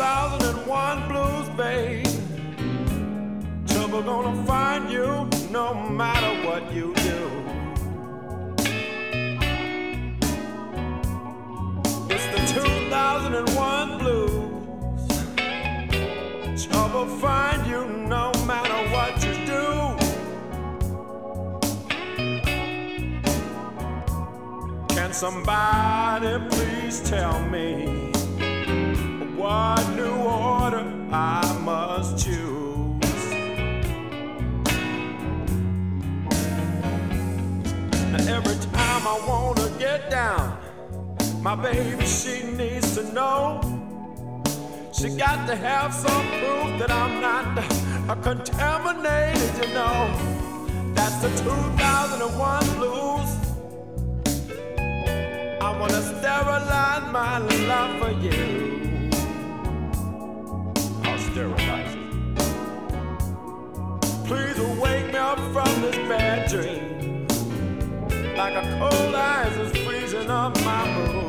2001 blues, babe. Trouble gonna find you no matter what you do. It's the 2001 blues. Trouble find you no matter what you do. Can somebody please tell me what new order I must choose? Now every time I wanna get down, my baby, she needs to know. She got to have some proof that I'm not contaminated, you know. That's the 2001 blues. I wanna sterilize my love for you. I'll sterilize it. Please wake me up from this bad dream, like a cold ice is freezing up my mood.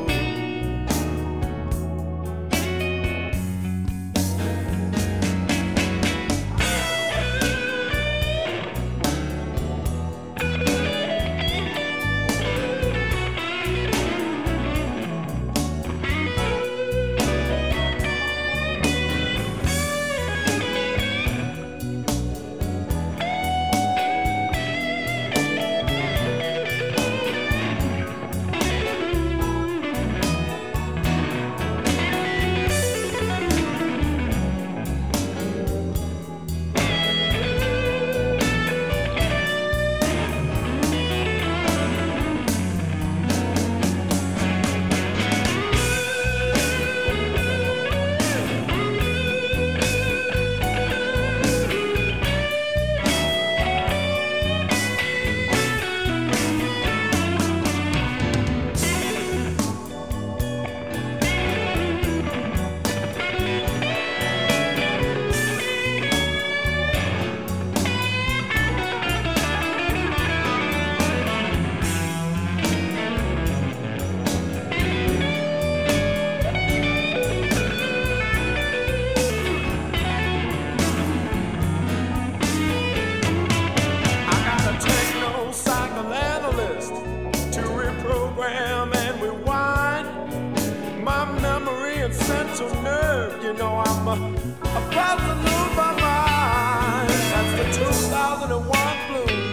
Central nerve, you know I'm about to lose my mind. That's the 2001 blues.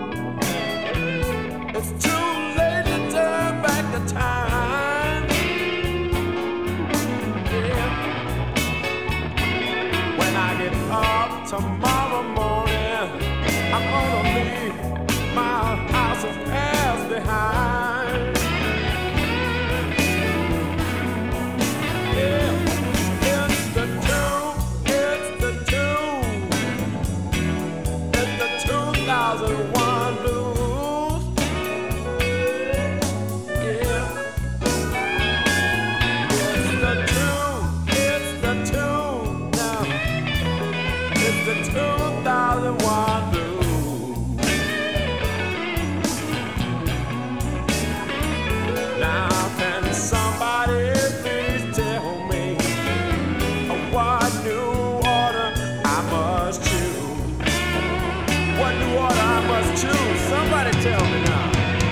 It's too late to turn back the time. Yeah. When I get up tomorrow morning, I'm gonna leave my house of past behind. Somebody tell me now.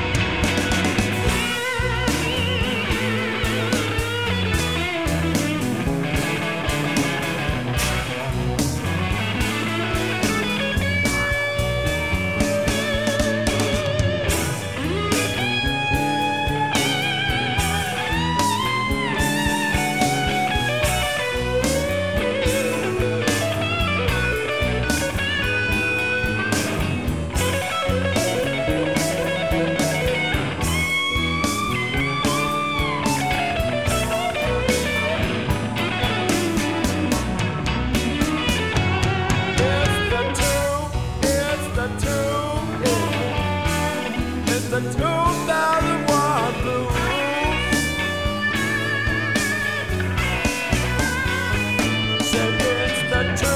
The 2001 blues. Said it's the